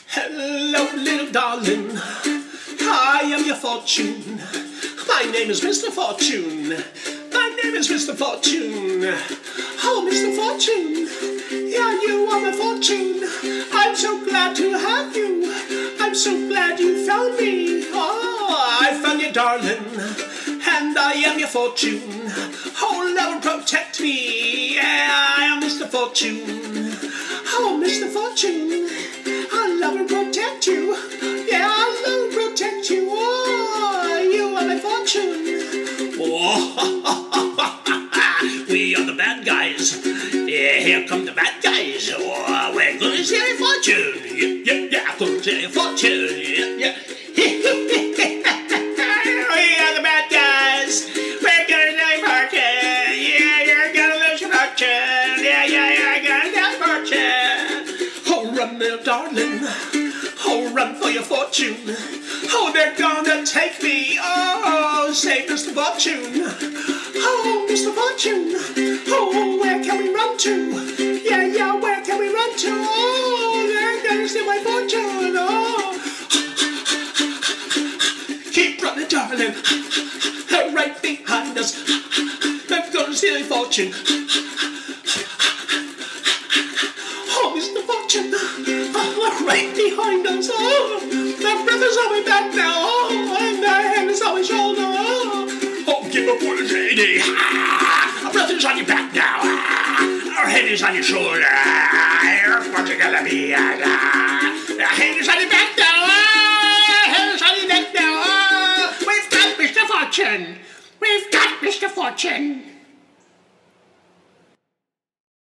Hello, little darling. I am your fortune. My name is Mr. Fortune. My name is Mr. Fortune. Oh, Mr. Fortune. Yeah, you are my fortune. I'm so glad to have you. I'm so glad you found me. Oh, I found you, darling. And I am your fortune. Oh, love and protect me. Yeah, I am Mr. Fortune. Oh, Mr. Fortune. I love and protect you. Yeah, I love and protect you. Oh, you are my fortune. Oh, we are the bad guys. Yeah, here come the bad guys. Oh, we're gonna steal your fortune. Yeah, gonna steal your fortune. Yeah. We are the bad guys. We're gonna steal your fortune. Yeah, you're gonna lose your fortune. Yeah, you're gonna get fortune. Oh, run, little darling. Oh, run for your fortune. Oh, they're gonna take me. Oh, save Mr. Fortune. Oh, Mr. Fortune. Oh, where can we run to? Yeah, where can we run to? Oh, they're gonna steal my fortune. Oh, keep running, darling. They're right behind us. They're gonna steal your fortune. Oh, Mr. Fortune. Oh, right behind us. Oh, their breath is on my back now. Oh, and their hand is on my shoulder. Oh, give up what is lady. Our breath is on your back now. Our head is on your shoulder. What's it gonna be? Our head is on your back now. Our head is on your neck now. We've got Mr. Fortune. We've got Mr. Fortune.